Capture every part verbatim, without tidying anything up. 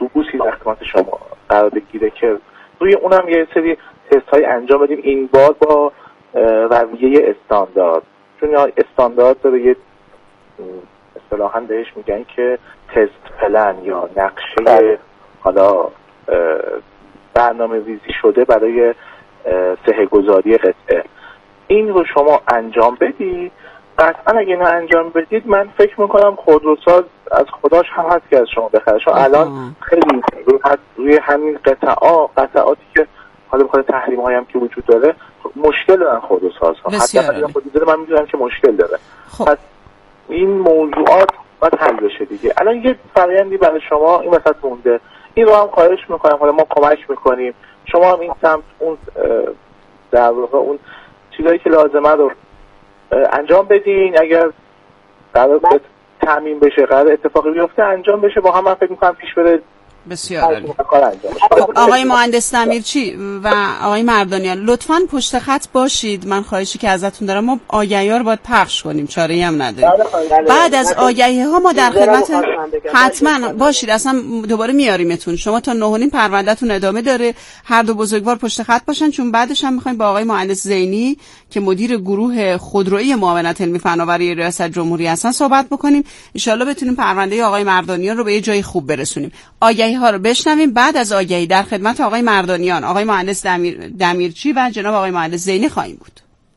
اتوبوسی در خدمت شما قرار بگیره که روی اونم یه سری تست های انجام بدیم، این بار با رویه استاندارد، چون استاندارد داره یه اصطلاحاً بهش میگن که تست پلن یا نقشه حالا برنامه ریزی شده برای صحه‌گذاری قطعه. این رو شما انجام بدید. قطعا اگه اینو انجام بدید من فکر میکنم خودروساز از خداش هم هست که از شما بخره، چون الان خیلی روی همین قطعات قطعاتی که حالا بخاطر تحریم هایی هم که وجود داره مشکل دارن خودروساز ها، حتی اگه خودی داره من میدونم که مشکل داره. خب. پس این موضوعات باید حل بشه دیگه. الان یه فرآیندی برای شما این وسط مونده، این رو هم خواهش میکنم، حالا ما کمک میکنیم، شما هم این سمت اون در واقع اون چیزایی که لازمه رو انجام بدین. اگر قرار تامین بشه، قرار اتفاقی بیفته انجام بشه، با هم من فکر میکنم پیش بره. بسیار عالی. آقای مهندس دمیرچی و آقای مردانیان لطفاً پشت خط باشید. من خواهشی که ازتون دارم، ما آگهی‌ها رو باید پخش کنیم، چاره‌ای هم نداریم. بعد از آگهی‌ها ما در خدمت حتما باشید، اصلا دوباره میاریمتون. شما تا نه و نیم پروندهتون ادامه داره. هر دو بزرگوار پشت خط باشن، چون بعدش هم می‌خوایم با آقای مهندس زینی که مدیر گروه خودرویی معاونت علمی فناوری ریاست جمهوری هستن صحبت بکنیم. ان شاءالله بتونیم پرونده آقای مردانیان رو به یه جای خوب برسونیم. آگهی ها رو بشنویم. بعد از آگهی در خدمت آقای مردانیان، آقای مهندس دمیر... دمیرچی و جناب آقای مهندس زینی خواهیم بود.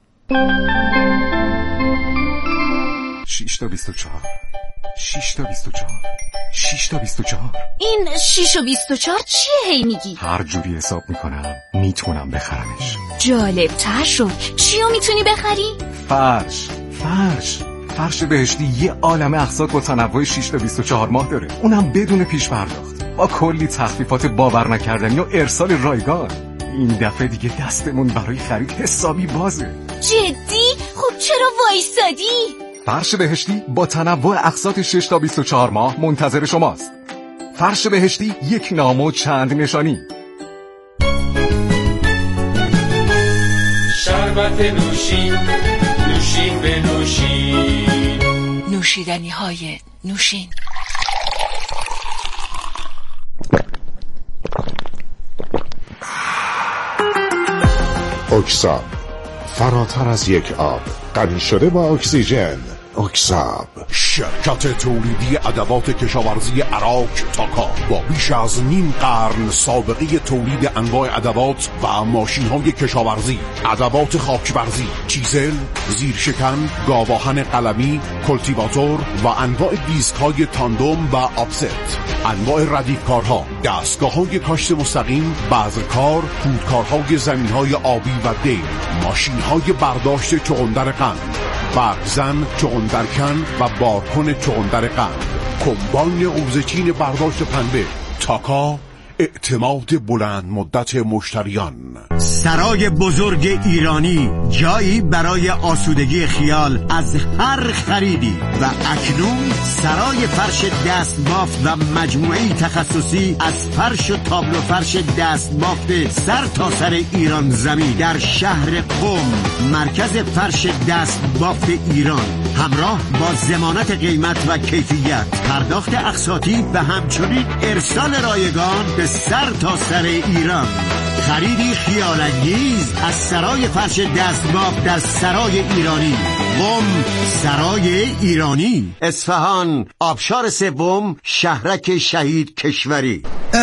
شش تا بیست و چهار شش تا بیست و چهار شش تا بیست و چهار این شش و بیست و چهار چیه هی میگی؟ هر جوری حساب میکنم میتونم بخرمش. جالب تر شد. چیو میتونی بخری؟ فرش فرش فرش بهشتی یه عالم اقساط با تنوع شش تا بیست و چهار ماه داره، اونم بدون پیش پرداخت، با کلی تخفیفات باور نکردنی و ارسال رایگان. این دفعه دیگه دستمون برای خرید حسابی بازه. جدی؟ خب چرا وایسادی؟ فرش بهشتی با تنوع اقساط شش تا بیست و چهار ماه منتظر شماست. فرش بهشتی، یک نام و چند نشانی. شربت نوشین، نوشین به نوشین، نوشیدنی های نوشین. اکساب، فراتر از یک آب، غنی شده با اکسیژن. اکساب، شرکت تولیدی ادوات کشاورزی عراق تاکا با بیش از نیم قرن سابقه تولید انواع ادوات و ماشین‌های کشاورزی، ادوات خاکبرزی، چیزل، زیرشکن، گاواهن قلمی، کلتیواتور و انواع دیسک‌های تاندوم و آفست، انواع ردیفکارها، دستگاه‌های کاشت مستقیم، بذرکار، پودکارهای زمین‌های آبی و دیل، ماشین‌های برداشت چغندر قند، برگزن، چغندرکن و بارکن چغندر قند، کمباین اوزچین برداشت پنبه. تاکا، اعتماد بلند مدت مشتریان. سرای بزرگ ایرانی، جایی برای آسودگی خیال از هر خریدی. و اکنون سرای فرش دست بافت و مجموعه تخصصی از فرش و تابلو فرش دست بافت سر تا سر ایران زمین در شهر قم. مرکز فرش دست بافت ایران، همراه با ضمانت قیمت و کیفیت، پرداخت اقساطی و همچنین ارسال رایگان به سر تا سر ایران. خریدی خیال‌انگیز از سرای فرش دستباف در سرای ایرانی. قم، سرای ایرانی، اصفهان، آبشار سوم، شهرک شهید کشوری.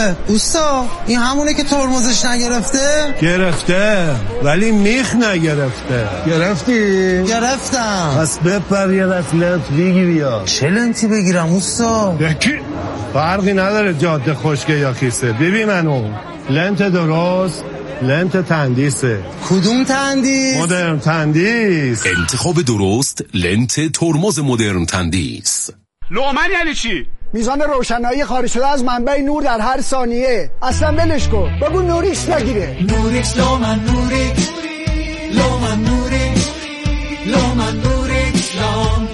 اوستا، این همونه که ترمزش نگرفته؟ گرفته ولی میخ نگرفته. گرفتی؟ گرفتم. پس بپر یه دست لنت بگیری. یا چه لنتی بگیرم اوستا؟ یکی فرقی نداره جاده خشکه یا خیسه. ببین منو لنت درست، لنت تندیسه. کدوم تندیس؟ مدرن تندیس. انتخاب درست، لنت ترمز مدرن تندیس. لومن یعنی چی؟ میزان روشنایی خارج شده از منبع نور در هر ثانیه. اصلا ولش کن، بگو نوریکس نگیره. نوریکس لومن نوریکس لومن نوریکس لومن نوریکس لام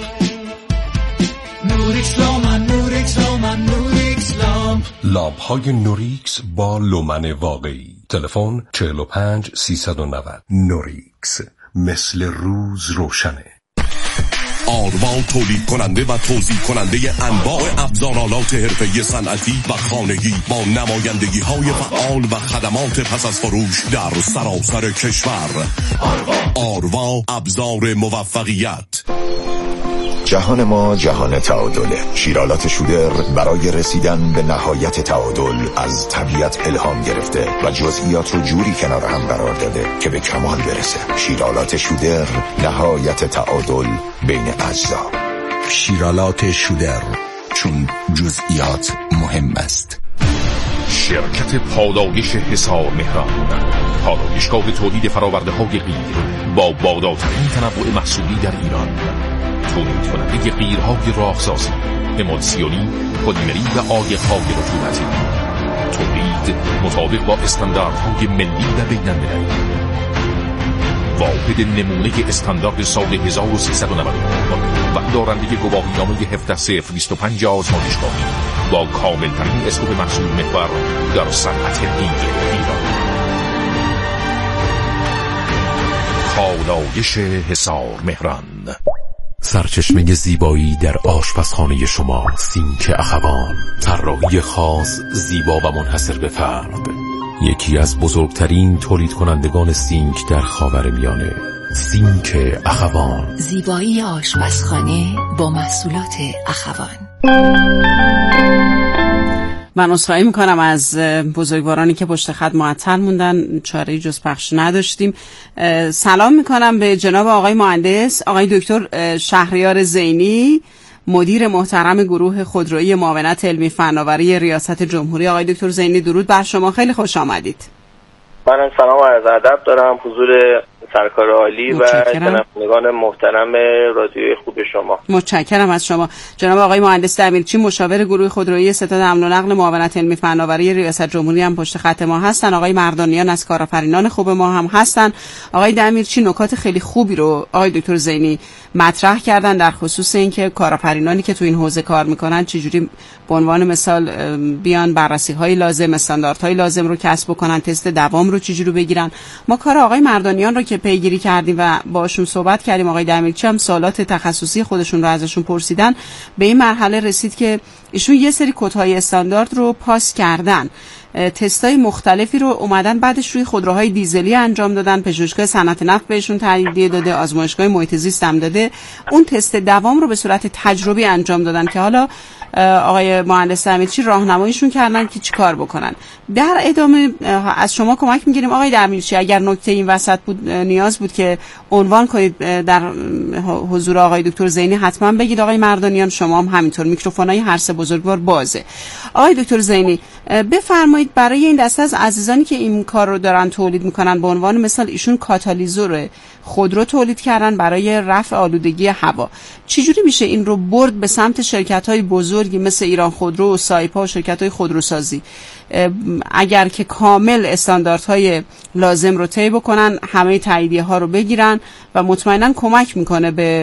نوریکس لومن نوریکس لومن نوریکس لام. لامپ های نوریکس با لومن واقعی. تلفن چهل و پنج سیصد و نود. نوریکس، مثل روز روشنه. آروا تولید کننده و توزیع کننده انواع ابزارالات حرفه‌ای صنعتی و خانگی با نمایندگی های فعال و خدمات پس از فروش در سراسر کشور. آروا ابزار موفقیت. جهان ما جهان تعادله. شیرالات شودر برای رسیدن به نهایت تعادل از طبیعت الهام گرفته و جزئیات رو جوری کنار هم قرار داده که به کمال برسه. شیرالات شودر، نهایت تعادل بین اجزا. شیرالات شودر، چون جزئیات مهم است. شرکت پالایش حصار مهران، پالایشگاه تولید فراورده های غیر با بالاترین تنوع محصولی در ایران. تولید کننده غیرهای راهسازی، امولسیونی، پلیمری و عایق‌های رطوبتی. تولید مطابق با استانداردهای ملی و بین‌المللی. واحد نمونه استاندارد سال هزار و سیصد و نود و نه و دارنده گواهینامه هفده صفر بیست و پنج آزمایشگاهی با کاملترین اسلوب محصول محور در صنعت غیر ایران. پالایش حصار مهران. سرچشمه زیبایی در آشپزخانه شما، سینک اخوان. طراحی خاص، زیبا و منحصر به فرد. یکی از بزرگترین تولید کنندگان سینک در خاورمیانه. سینک اخوان. زیبایی آشپزخانه با محصولات اخوان. من عذرخواهی میکنم از بزرگوارانی که پشت خط معطل موندن، چاره‌ای جز پخش نداشتیم. سلام میکنم به جناب آقای مهندس، آقای دکتر شهریار زینی، مدیر محترم گروه خودرویی معاونت علمی فناوری ریاست جمهوری. آقای دکتر زینی درود بر شما، خیلی خوش آمدید. من سلام و عرض ادب دارم حضور سرکار عالی و شنوندگان محترم رادیوی خوب شما. متشکرم از شما. جناب آقای مهندس دمیرچی، مشاور گروه خودرویی ستاد حمل و نقل معاونت علمی فناوری ریاست جمهوری هم پشت خط ما هستن. آقای مردانیان از کارآفرینان خوب ما هم هستن. آقای دمیرچی نکات خیلی خوبی رو آقای دکتر زینی مطرح کردن در خصوص اینکه کارآفرینانی که تو این حوزه کار میکنن چجوری به عنوان مثال بیان بررسی‌های لازم، استانداردهای لازم رو کسب بکنن، تست دوام رو چجوری بگیرن. ما کار آقای مردانیان رو که پیگیری کردیم و باشون صحبت کردیم، آقای دمیرچی هم سوالات تخصصی خودشون رو ازشون پرسیدن، به این مرحله رسید که ایشون یه سری کدهای استاندارد رو پاس کردن، تستای مختلفی رو اومدن بعدش روی خودروهای دیزلی انجام دادن، پژوهشگاه صنعت نفت بهشون تاییدیه داده، آزمایشگاه محیط زیست هم داده، اون تست دوام رو به صورت تجربی انجام دادن که حالا آقای مهندس دمیرچی راهنماییشون کردن که چی کار بکنن. در ادامه از شما کمک میگیریم آقای دمیرچی، اگر نکته این وسط بود نیاز بود که عنوان کنید در حضور آقای دکتر زینی حتما بگید. آقای مردانیان شما هم همینطور، میکروفونای هر سه بزرگوار بازه. آقای دکتر زینی بفرمایید برای این دسته از عزیزانی که این کار رو دارن تولید میکنن، به عنوان مثال ایشون کاتالیزور خودرو تولید کردن برای رفع آلودگی هوا، چجوری میشه این رو برد به سمت شرکت‌های بزرگی مثل ایران خودرو و سایپا و شرکت‌های خودروسازی؟ اگر که کامل استانداردهای لازم رو طی بکنن، همه تاییدیه ها رو بگیرن و مطمئنا کمک میکنه به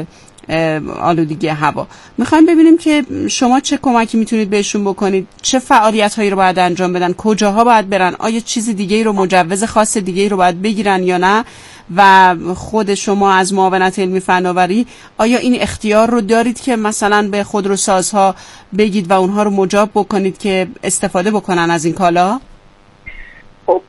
آلودگی هوا. میخوایم ببینیم که شما چه کمکی میتونید بهشون بکنید، چه فعالیت هایی رو باید انجام بدن، کجاها باید برن، آیا چیز دیگه رو، مجوز خاص دیگه رو باید بگیرن یا نه، و خود شما از معاونت علمی فناوری آیا این اختیار رو دارید که مثلا به خودروسازها بگید و اونها رو مجاب بکنید که استفاده بکنن از این کالا؟ خب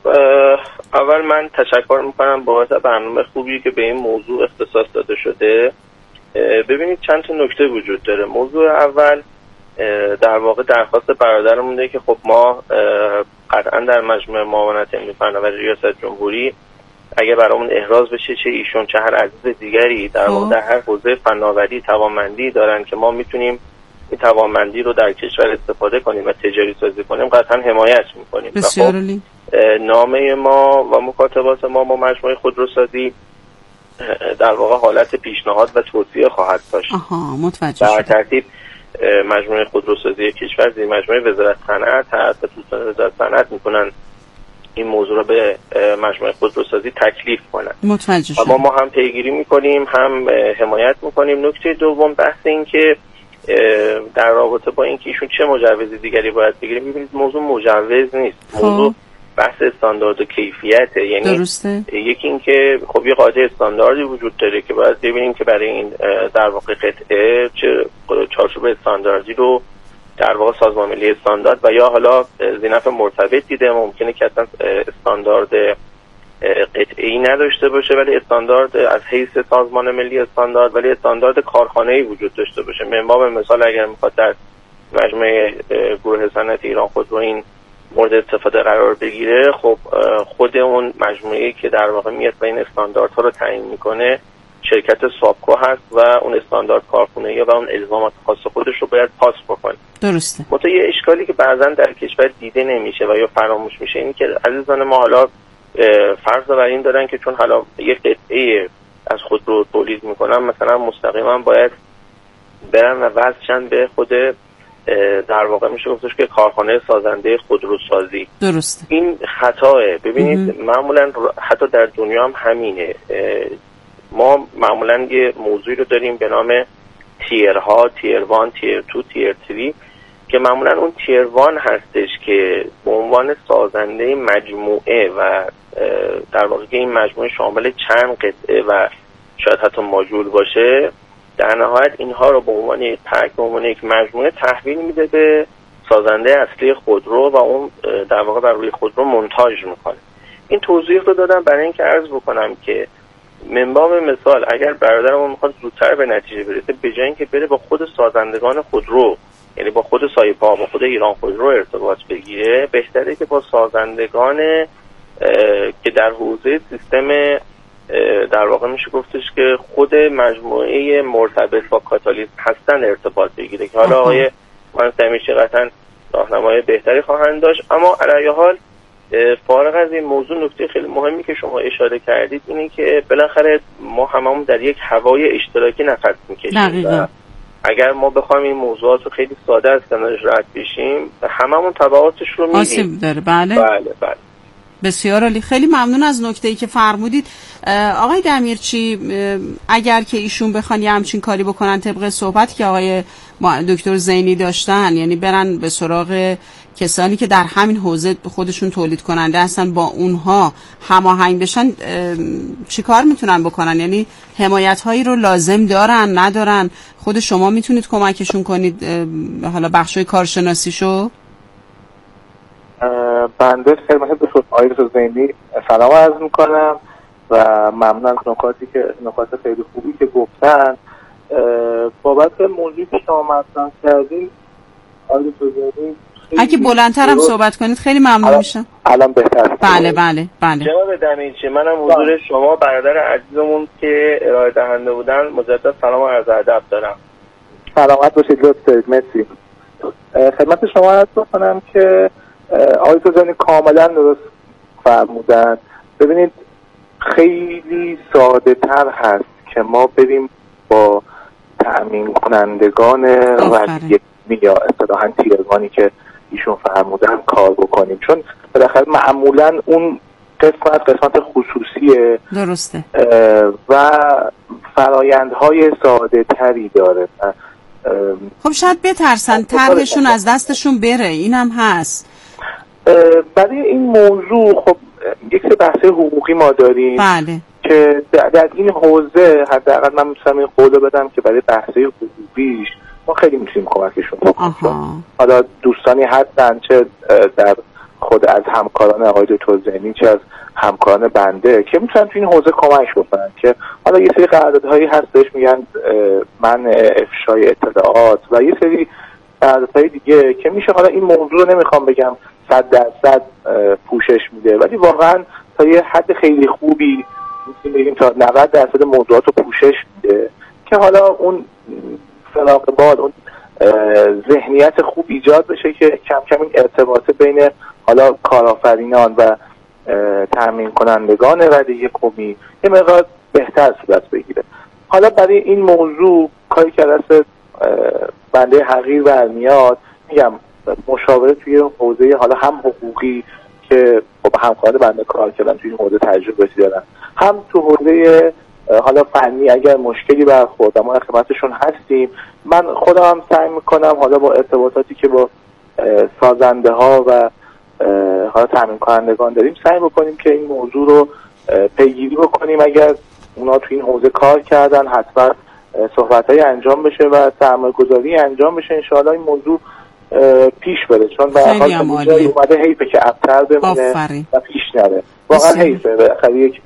اول من تشکر میکنم بابت برنامه خوبی که به این موضوع اختصاص داده شده. ببینید چند تا نکته وجود داره. موضوع اول در واقع درخواست برادرمونه که خب ما قطعا در مجموعه معاونت علمی فناوری ریاست جمهوری اگه برامون احراز بشه چه ایشون چه هر عزیز دیگری در واقع در هر حوزه فناوری توانمندی دارن که ما میتونیم این توانمندی رو در کشور استفاده کنیم و تجاری سازی کنیم، قطعا حمایت میکنیم. بسیار عالی. نامه ما و مکاتبات ما با مجموعه خودروسازی در واقع حالت پیشنهاد و توصیه خواهد داشت. آها متوجه در ترتیب مجموعه خودروسازی کشور زیر مجموعه وزارت صنعت و دوستان وزارت صنعت میکنن این موضوع رو به مجموعه خودروسازی تکلیف کنن. متوجه شدم. اما ما هم پیگیری میکنیم هم حمایت میکنیم. نکته دوم بحث این که در رابطه با اینکه ایشون چه مجوزی دیگری باید بگیریم، ببینید موضوع مجوز نیست. موضوع بحث استاندارد و کیفیته. یعنی درسته. یکی این که خب یه قاعده استانداردی وجود داره که باید ببینیم که برای این در واقع قطعه چه چارچوب استانداردی رو در واقع سازمان ملی استاندارد و یا حالا ذینف مرتبط دیده. ممکنه که اصلا استاندارد قطعی نداشته باشه ولی استاندارد از حیث سازمان ملی استاندارد ولی استاندارد کارخانه‌ای وجود داشته باشه. منبع مثال اگر میخواد در مجموعه گروه صنعت ایران خودرو این مورد استفاده قرار بگیره، خب خود اون مجموعه‌ای که در واقع میاد و این استانداردها رو تعیین میکنه شرکت سابکو هست و اون استاندارد کارخانه‌ای و اون الزامات خاص خودش رو باید پاس بکنه. درسته. متأ یه اشکالی که بعضا در کشور دیده نمیشه و یا فراموش میشه این که عزیزان ما حالا فرض بر این دارن که چون حالا یک قطعه از خودرو تولید میکنن مثلا مستقیما باید برن و وصلشن به خود در واقع میشه گفتش که کارخانه سازنده خودروسازی. درسته. این خطاه. ببینید معمولا حتی در دنیا هم همینه. ما معمولا یه موضوعی رو داریم به نام تیرها، تیر وان، تیر تو، تیر تری که معمولا اون تیر وان هستش که به عنوان سازنده مجموعه و در واقع این مجموعه شامل چند قطعه و شاید حتی ماژول باشه در نهایت اینها رو به عنوان یک پک به عنوان یک مجموعه تحویل میده به سازنده اصلی خودرو و اون در واقع بر روی خودرو مونتاژ میکنه. این توضیح رو دادم برای اینکه عرض بکنم که منبع مثال اگر برادرمون میخواد زودتر به نتیجه برسه به جای اینکه بره با خود سازندگان خودرو یعنی با خود سایپا با خود ایران خودرو ارتباط بگیره بهتره که با سازندگان که در حوزه سیستم در واقع میشه گفتش که خود مجموعه مرتبط با کاتالیست هستن ارتباط بگیره که حالا آقای مهندس امیرچی قطعا راهنمای بهتری خواهند داشت. اما علی حال فارغ از این موضوع نکته خیلی مهمی که شما اشاره کردید اینه که بالاخره ما هممون در یک هوای اشتراکی نفس میکشیم و اگر ما بخوایم این موضوعات رو خیلی ساده از کنارش رد بشیم هممون تبعاتش رو می‌بینیم. آسیب داره. بله بله بله. بسیار عالی. خیلی ممنون از نکته‌ای که فرمودید. آقای دمیرچی اگر که ایشون بخوان یه همچین کاری بکنن طبق صحبت که آقای دکتر زینی داشتن یعنی برن به سراغ کسانی که در همین حوزه خودشون تولید کننده هستن با اونها هماهنگ بشن چی کار میتونن بکنن؟ یعنی حمایت هایی رو لازم دارن ندارن؟ خود شما میتونید کمکشون کنید حالا بخشای کارشناسیشو؟ بنده خدمت دکتر آقای زینی سلام عرض میکنم و ممنون از نکاتی که نکات خیلی خوبی که گفتن. بابت موضوعی که شما مطرح کردین آقای زینی اگه بلندتر هم صحبت کنید خیلی ممنون میشم. الان بهتر. بله بله بله. جناب دمیرچی منم حضور شما برادر عزیزمون که ارائه دهنده بودن مجدد سلام و عرض ادب دارم. سلامت باشید لطف دارید. مرسی. خدمت شما عرض بکنم که آقای زینی کاملا درست فرمودن. ببینید خیلی ساده تر هست که ما بریم با تأمین کنندگان ردیه یا اصطلاحاً تیرگانی که ایشون فرمودن کار بکنیم، چون بالاخره معمولاً اون قسمت قسمت خصوصیه. درسته. و فرایندهای ساده تری داره. خب شاید بترسن طرحشون از دستشون بره، اینم هست. برای این موضوع خب یک سری بحث حقوقی ما داریم. بله. که در این حوزه حداقل من میتونم این قول بدم که برای بحث حقوقیش ما خیلی میتونیم کمکشون بکنیم. حالا دوستانی هستن چه در خود از همکاران آقای دکتر زینی چه از همکاران بنده که میتونن تو این حوزه کمک بکنن که حالا یه سری قراردادهایی هستش میگن منع افشای اطلاعات و یه سری قراردادهای دیگه که میشه حالا این موضوع رو نمیخوام بگم صد درصد پوشش میده ولی واقعا تا یه حد خیلی خوبی میتونیم بگیم تا نود درصد موضوعات رو پوشش میده که حالا اون فراغ بال اون ذهنیت خوب ایجاد بشه که کم کم این ارتباط بین حالا کارآفرینان و تامین کنندگان ردیه قومی یه مقدار بهتر صورت بگیره. حالا برای این موضوع کاری که دست بنده حقیر برمیاد میگم مشاوره توی حوزه حالا هم حقوقی که خب همکار بنده کار کردن توی این حوزه تجربه دارن، هم تو حوزه حالا فنی اگر مشکلی برخورد ما خدمتشون هستیم. من خودم هم سعی میکنم حالا با ارتباطاتی که با سازنده ها و حالا تامین کنندگان داریم سعی بکنیم که این موضوع رو پیگیری بکنیم. اگر اونا تو این حوزه کار کردن حتما صحبت‌های انجام بشه و سرمایه‌گذاری انجام بشه، انشاءالله این موضوع پیش بره، چون به هر حال جایی اومده حیفه که ابتر بمونه و پیش نره. واقعا حیفه. بالاخره یک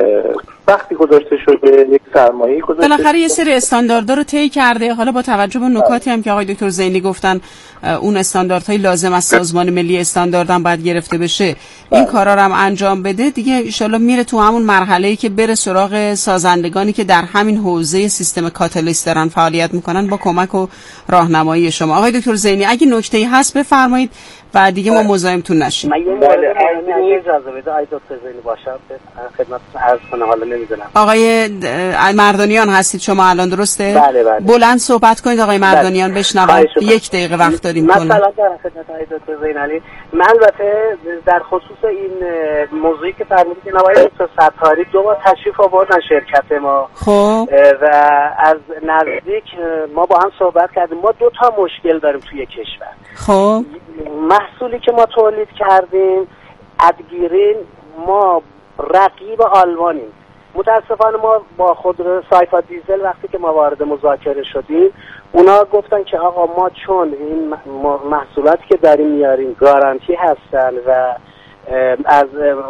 وقتی گذاشته شده، یک سرمایه‌ای گذاشته، بالاخره یه سری استانداردها رو طی کرده. حالا با توجه به نکاتی هم که آقای دکتر زینی گفتن اون استانداردهای لازم از سازمان ملی استاندارد هم باید گرفته بشه، این کارا رو هم انجام بده دیگه، ان شاءالله میره تو همون مرحله‌ای که بره سراغ سازندگانی که در همین حوزه سیستم کاتالیست دارن فعالیت میکنن با کمک و راهنمایی شما. آقای دکتر زینی اگه نکته‌ای هست بفرمایید و دیگه ما مزاحمتون نشیم. من یه مورد مهمی اجازه بده آقای دکتر زینی باشم خدمتتون عرض کنم، حالا نمیدونم. آقای مردانیان هستید شما الان، درسته؟ بله بله. بلند صحبت کنید آقای مردانیان بشنوم. یک دقیقه وقت داریم. مثلا در خدمت آقای دکتر زینالی، من البته در خصوص این موضوعی که فرمودید که آقای دکتر ستاری دو بار تشریف آوردن شرکت ما، خب و از نزدیک ما با هم صحبت کردیم. ما دو تا مشکل داریم توی کشور. خب محصولی که ما تولید کردیم ادگیرین، ما رقیب آلمانیم. متاسفانه ما با خودرو سایفا دیزل وقتی که ما وارد مذاکره شدیم، اونا گفتن که آقا ما چون این محصولاتی که داریم میاریم گارانتی هستن و از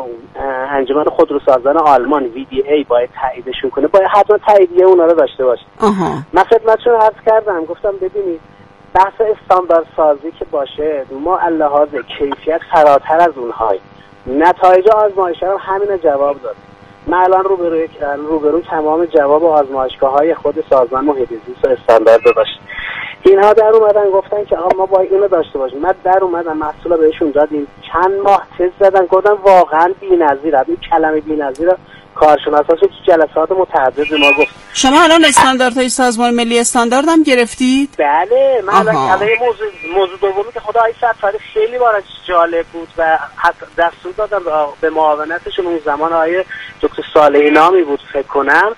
انجمن خودروسازان آلمان وی دی ای باید تاییدشون کنه، باید حتما تاییدیه اونا رو داشته باشه. من خدمتتون عرض کردم، گفتم ببینید بحث استاندارد سازی که باشه، ما لحاظ کیفیت فراتر از اونهای نتایج آزمایش هم همین جواب داد. من الان روبروی روبرو تمام جواب آزمایشگاه‌های خود سازمان محیط زیست و استاندارد داشت. اینها در اومدن گفتن که آقا ما باید اینو داشته باشیم. من در اومدم محصول بهشون دادیم، چند ماه تست زدن، گفتن واقعا بی‌نظیره. این کلمه بی‌نظیره کارشناساش تو جلسات متعدد ما گفت. شما الان استانداردهای سازمان ملی استاندارد هم گرفتید؟ بله، من الان موضوع موضوع دومی که خدای ستاری خیلی براش جالب بود و دستور دادم به معاونتشون اون زمان آیه دکتر صالحی نامی بود فکر کنم،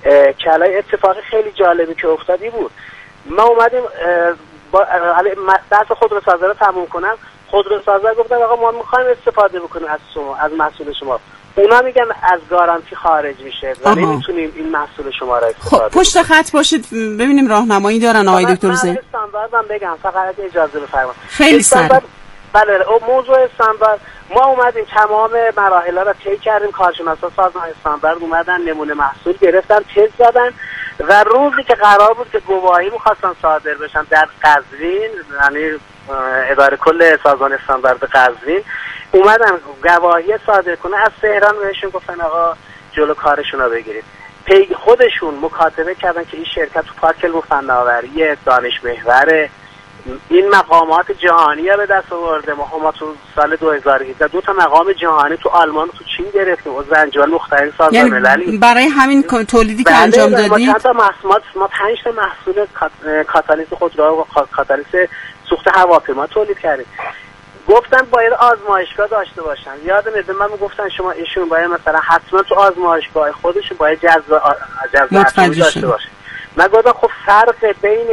کلای اتفاقی خیلی جالبی که افتادی بود. ما اومدیم با دست خودروسازا رو تموم کنم، خودروسازا گفتن آقا ما می‌خوایم استفاده بکنیم از شما، از محصول شما. اونا میگن از گارانتی خارج میشه و نمیتونیم این محصول شما را استفاده. خب پشت خط باشید ببینیم راهنمایی دارن آقای دکتر زین. استانداردم بگم فقط اجازه بفرمایید. خیلی سریع. بله، موضوع استاندارد ما اومدیم تمام مراحل را طی کردیم، کارشناسا سازمان استاندارد اومدن نمونه محصول گرفتن، تست زدن و روزی که قرار بود که گواهی می‌خواستن صادر بشن در قزوین، یعنی اداره کل سازمان استاندارد قزوین اومدن گواهی صادر کنه، از تهران بهشون گفتن آقا جلو کارشون رو بگیرید. پی خودشون مکاتبه کردن که این شرکت تو پارک علم و فناوری دانش محور این مقامات جهانی رو به دست آورده. ما هم تو سال دو هزار و هفده دو تا مقام جهانی تو آلمان و تو چین گرفتیم و انجمن مختلف سازمان یعنی مللی. برای همین تولیدی که انجام دادید ما چند تا محصول، ما پنج تا محصول کاتالیست خودرو و کاتالیست سوخت هواپیما تولید کردیم. گفتن باید آزمایشگاه داشته باشن. یادم میاد من گفتن شما ایشون باید مثلا حتما تو آزمایشگاه خودشون باید جذب جذب داشته باشه. من گفتم خب فرق بین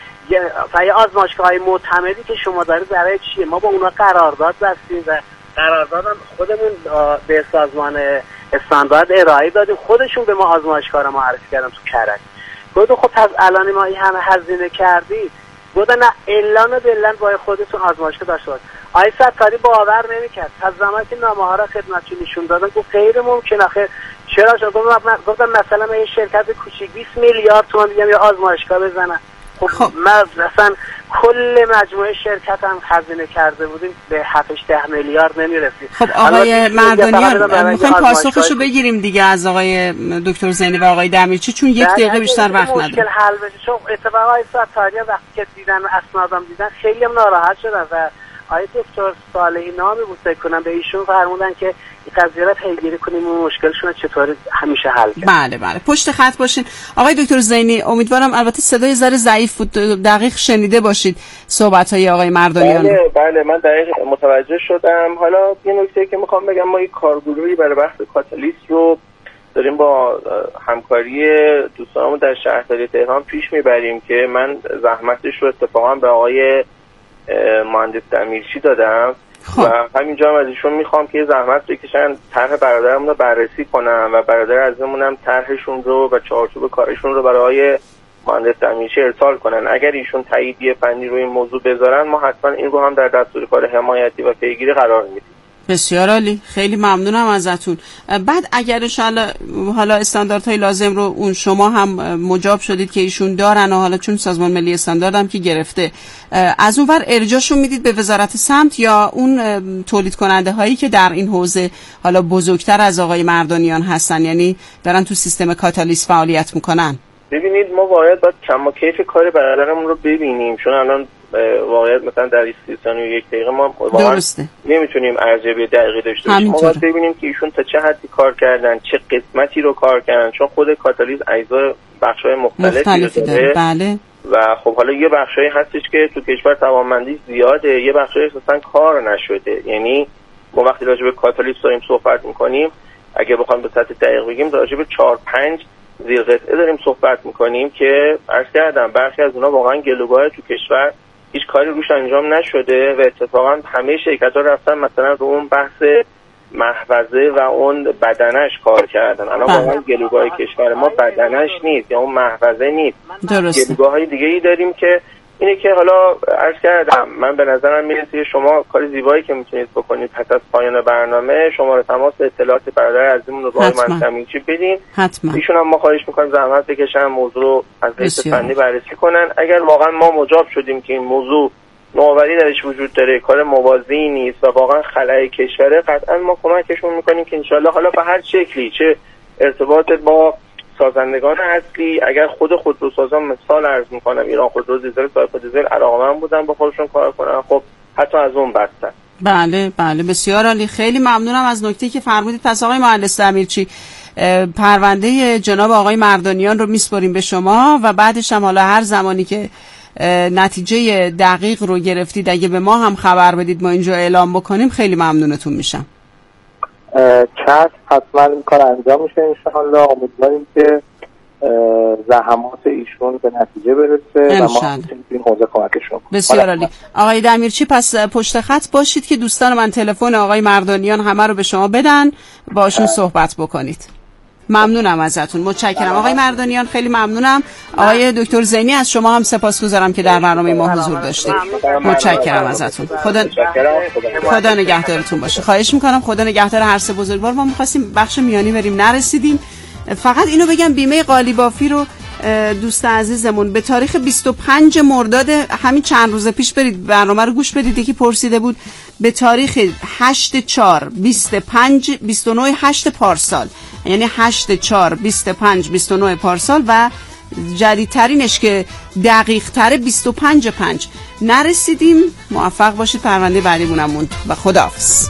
یه آزمایشگاه‌های معتمدی که شما دارید برای چیه؟ ما با اونا قرارداد بستیم و قراردادم خودمون به سازمان استاندارد ارائه دادیم، خودشون به ما آزمایشگاه رو معرفی کردن تو کرج. گفتم خب پس الان ما این همه هزینه کردید، گفتن نه اعلان و دلن باید خودتون آزمایشگاه داشته باشید. آقای ستاری باور نمی‌کرد. از زمانی که نامه‌ها را خدمتتون نشون دادن گفت غیر ممکنه. آخه چرا شما گفتم مثلا من یه شرکت کوچیک بیست میلیارد تومان میگم یا آزمایشگاه بزنم. خب, خب. من مثلا کل مجموعه شرکت هم هزینه کرده بودیم به هفت ده میلیارد نمی‌رسید. خب آقای مردانیان می‌خوایم پاسخشو بگیریم دیگه از آقای دکتر زینی و آقای دمیرچی، چون یک دقیقه بیشتر وقت نداریم. مشکل حل بشه، چون اتفاقای ستاری وقتی که دیدن اسنادم دیدن خیلی هم ناراحت شدن و آقای دکتر صالحی نامی بود فکر کنم به ایشون فرمودن که این قضیه رو پیگیری کنیم و مشکلشون چطوری همیشه حل کنیم. بله بله پشت خط باشین. آقای دکتر زینی امیدوارم البته صدای ذره ضعیف بود، دقیق شنیده باشید صحبت‌های آقای مردانیان. بله بله من دقیق متوجه شدم. حالا یه نکته که میخوام بگم، ما یک کارگروهی برای بحث کاتالیست رو داریم با همکاری دوستانمون در شهرداری تهران پیش میبریم که من زحمتش رو اتفاقا به آقای مهندس دمیرچی دادم. خب. و همینجا هم از ایشون میخوام که زحمت بکشن طرح برادرمون رو بررسی کنن و برادر عزیزمون هم طرحشون رو و چارچوب کارشون رو برای مهندس امیرچی ارسال کنن. اگر ایشون تاییدیه فنی روی این موضوع بذارن ما حتما این رو هم در دستور کار حمایتی و پیگیری قرار میدیم. بسیار عالی، خیلی ممنونم ازتون. بعد اگر انشالله حالا استانداردهای لازم رو اون شما هم مجاب شدید که ایشون دارن و حالا چون سازمان ملی استاندارد هم که گرفته، از اون ور ارجاعشون میدید به وزارت سمت یا اون تولید کننده هایی که در این حوزه حالا بزرگتر از آقای مردانیان هستن، یعنی دارن تو سیستم کاتالیز فعالیت میکنن؟ ببینید ما باید باید کم و کیف کار برادرمون رو ببینیم، چون الان واقعیت مثلا در سی ثانیه و یک دقیقه ما واقعا نمیتونیم ارزیابی دقیقی داشته باشیم. ما باید ببینیم که ایشون تا چه حدی کار کردن، چه قسمتی رو کار کردن، چون خود کاتالیز اجزای بخش‌های مختلفی داره. بله. و خب حالا یه بخشایی هستش که تو کشور توانمندی زیاده، یه بخشایی اصلا کار نشده. یعنی ما وقتی راجع به کاتالیز داریم صحبت می‌کنیم، اگه بخوام به سطح دقیق بگیم راجع به چهار پنج زیر قطعه داریم صحبت می‌کنیم که عرض کردم برخی از اونها واقعا گلوگاه تو کشور هیچ کاری روش انجام نشده و اتفاقا همه شرکت‌ها رفتن مثلا رو اون بحث محفظه و اون بدنش کار کردن. الان واقعا گلوگاه کشور ما بدنش نیست یا اون محفظه نیست. گلوگاه‌های دیگه‌ای داریم که اینه که حالا عرض کردم من به نظرم میرسه شما کار زیبایی که میتونید بکنید پس از پایان برنامه شماره تماس اطلاعات برادر عزیزمون رو با من تامینچی بدین. ایشون هم ما خواهش می‌کنیم زحمت بکشن موضوع رو از حیث فنی بررسی کنن. اگر واقعا ما مجاب شدیم که این موضوع نوآوری درش وجود داره، کار موازی نیست و واقعا خلای کشوره، قطعا ما کمکشون می‌کنیم که انشالله حالا به هر شکلی، چه ارتباط با سازندگان اصلی، اگر خود خودروسازان مثال عرض میکنم ایران خودرو دیزل، سایپا دیزل علاقه‌مند بودن با خودشون کار کنن، خب حتی از اون بستن. بله بله بسیار عالی، خیلی ممنونم از نکته‌ای که فرمودید. پس آقای مهندس امیرچی پرونده جناب آقای مردانیان رو میسپاریم به شما و بعدش هم حالا هر زمانی که نتیجه دقیق رو گرفتید اگه به ما هم خبر بدید ما اینجا اعلام بکنیم خیلی ممنونتون میشم. چشم، حتما این کار انجام میشه انشاءالله. امیدواریم که زحمات ایشون به نتیجه برسه و ما این حوزه کمکشون کنیم. بسیار عالی. آقای دمیرچی پس پشت خط باشید که دوستان من تلفن آقای مردانیان همه رو به شما بدن باشون صحبت بکنید. ممنونم ازتون، متشکرم آقای مردانیان، خیلی ممنونم. آقای دکتر زینی از شما هم سپاسگزارم که در برنامه ما حضور داشتید. متشکرم ازتون. خدا خدا نگهدارتون باشه. خواهش میکنم خدا نگهدار هر سه بزرگوار. ما می‌خواستیم بخش میانی بریم نرسیدیم. فقط اینو بگم بیمه قالیبافی رو دوست عزیزمون به تاریخ بیست و پنج مرداد همین چند روز پیش برید برنامه رو گوش بدید، یکی پرسیده بود به تاریخ هشت چهار بیست و پنج بیست و نه هشت پارسال، یعنی هشت چهار بیست و پنج بیست و نه پارسال و جدیدترینش که دقیق تره بیست و پنج پنج. نرسیدیم. موفق باشید. پرونده بعدیمونم موند و خداحافظ.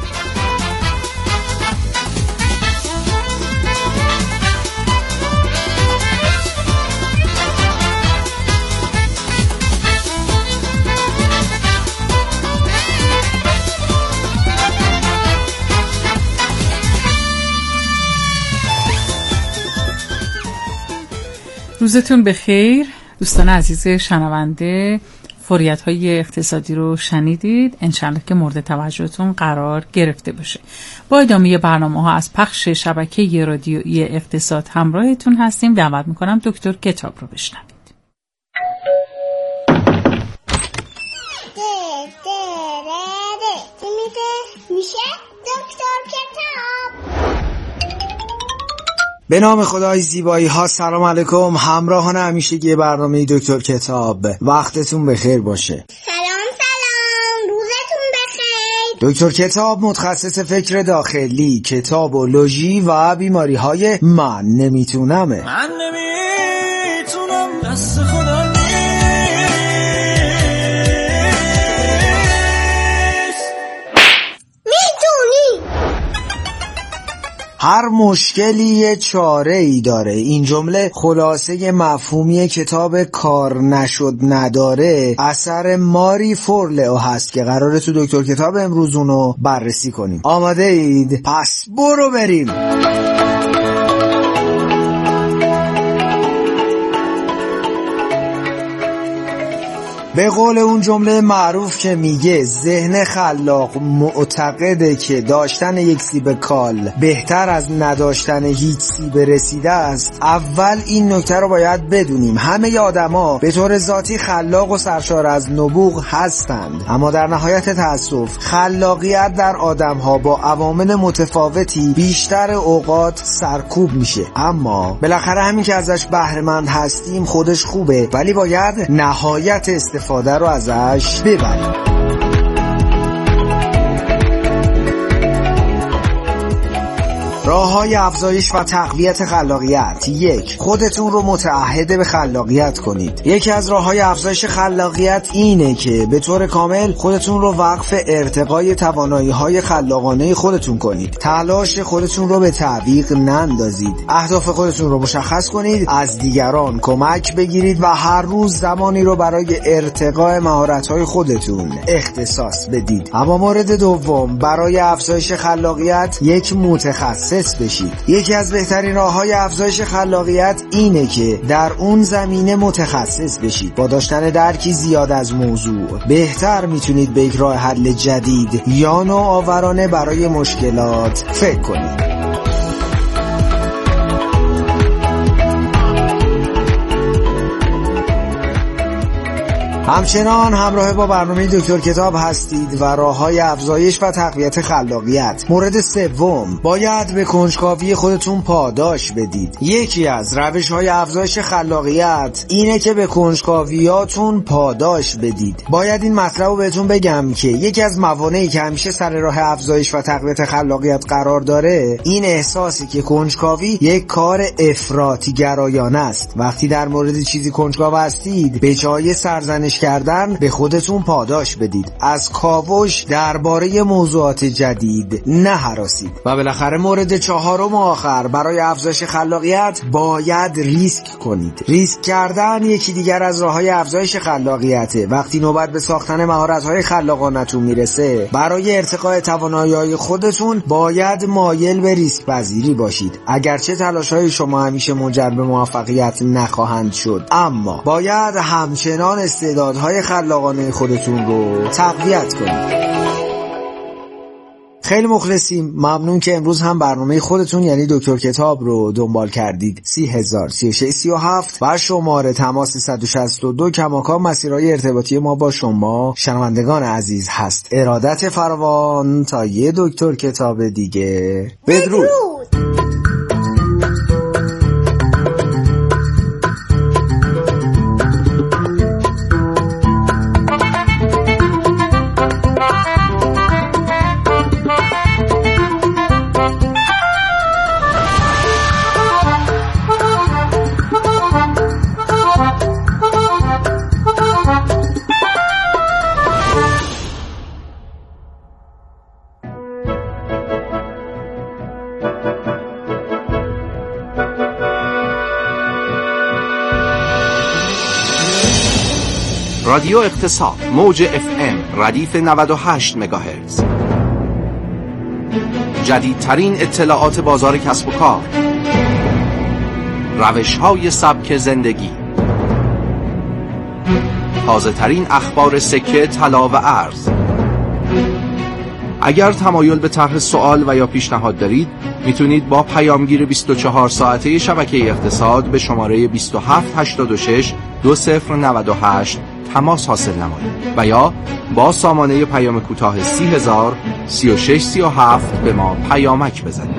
روزتون بخیر دوستان عزیز شنونده. فوریت‌های اقتصادی رو شنیدید، انشالله که مورد توجهتون قرار گرفته باشه. با ادامه برنامه‌ها از پخش شبکه رادیویی اقتصاد همراهتون هستیم. دعوت می‌کنم دکتر کتاب رو بشنوید. میشه دکتر کتاب. به نام خدای زیبایی ها، سلام علیکم همراهان همیشگی برنامه دکتر کتاب، وقتتون بخیر باشه. سلام سلام، روزتون بخیر. دکتر کتاب متخصص فکر داخلی، کتابولوژی و بیماری های من نمیتونمه. من نمیتونم دست خدا نیست. میتونی. هر مشکلی یه چاره ای داره. این جمله خلاصه مفهومی کتاب کار نشد نداره اثر ماری فورلئو هست که قراره تو دکتر کتاب امروز اونو بررسی کنیم. آماده اید؟ پس برو بریم. به قول اون جمله معروف که میگه ذهن خلاق معتقده که داشتن یک سیب کال بهتر از نداشتن هیچ سیب رسیده است، اول این نکته رو باید بدونیم همه آدما به طور ذاتی خلاق و سرشار از نبوغ هستند، اما در نهایت تأسف خلاقیت در آدم‌ها با عوامل متفاوتی بیشتر اوقات سرکوب میشه. اما بالاخره همین که ازش بهره مند هستیم خودش خوبه، ولی باید نهایت استفاده رو ازش ببریم. راه‌های افزایش و تقویت خلاقیت. یک، خودتون رو متعهد به خلاقیت کنید. یکی از راه‌های افزایش خلاقیت اینه که به طور کامل خودتون رو وقف ارتقای توانایی‌های خلاقانه خودتون کنید. تلاش خودتون رو به تعویق نندازید. اهداف خودتون رو مشخص کنید، از دیگران کمک بگیرید و هر روز زمانی رو برای ارتقای مهارت‌های خودتون اختصاص بدید. اما مورد دوم، برای افزایش خلاقیت یک متخصص بشید. یکی از بهترین راه‌های افزایش خلاقیت اینه که در اون زمینه متخصص بشید. با داشتن درکی زیاد از موضوع بهتر میتونید به یک راه حل جدید یا نوآورانه برای مشکلات فکر کنید. همچنان همراه با برنامه دکتر کتاب هستید و راه‌های افزایش و تقویت خلاقیت. مورد سوم، باید به کنجکاوی خودتون پاداش بدید. یکی از روش‌های افزایش خلاقیت اینه که به کنجکاویاتون پاداش بدید. باید این مطلب رو بهتون بگم که یکی از موانعی که همیشه سر راه افزایش و تقویت خلاقیت قرار داره این احساسی که کنجکاوی یک کار افراطی گرایانه است. وقتی در مورد چیزی کنجکاو هستید، به جای سرزنش کردن به خودتون پاداش بدید. از کاوش درباره موضوعات جدید نهراسید. و بالاخره مورد چهارم و آخر، برای افزایش خلاقیت باید ریسک کنید. ریسک کردن یکی دیگر از راه‌های افزایش خلاقیته. وقتی نوبت به ساختن مهارت‌های خلاقانه‌تون میرسه، برای ارتقای توانایی‌های خودتون باید مایل به ریسک پذیری باشید. اگرچه تلاش‌های شما همیشه منجر به موفقیت نخواهند شد، اما باید همچنان استعداد های خلاقانه خودتون رو تقویت کنید. خیلی مخلصیم. ممنون که امروز هم برنامه خودتون یعنی دکتر کتاب رو دنبال کردید. سی هزار سی و شش سی و هفت و شماره تماس صد و شصت و دو کماکان مسیرهای ارتباطی ما با شما شنوندگان عزیز هست. ارادت فراوان تا یه دکتر کتاب دیگه. بدرود. رادیو اقتصاد موج اف ام ردیف نود و هشت مگاهرتز. جدیدترین اطلاعات بازار کسب و کار، روش‌های سبک زندگی، تازه ترین اخبار سکه، طلا و ارز. اگر تمایل به طرح سوال و یا پیشنهاد دارید، میتونید با پیامگیر بیست و چهار ساعته شبکه اقتصاد به شماره بیست و هفت هشتاد و شش دو صفر نود و هشت تماس حاصل نمایید و یا با سامانه پیام کوتاه سی هزار سی و شش سی و هفت به ما پیامک بزنید.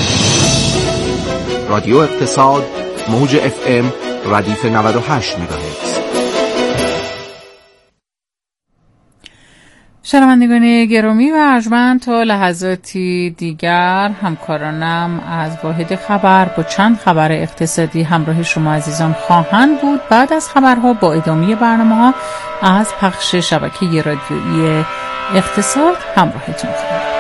رادیو اقتصاد موج اف ام ردیف نود و هشت مگاهرتز. شنوندگان گرامی و ارجمند، تا لحظاتی دیگر همکارانم از واحد خبر با چند خبر اقتصادی همراه شما عزیزان خواهند بود. بعد از خبرها با ادامه برنامه‌ها از پخش شبکه رادیویی اقتصاد همراهتون خواهند.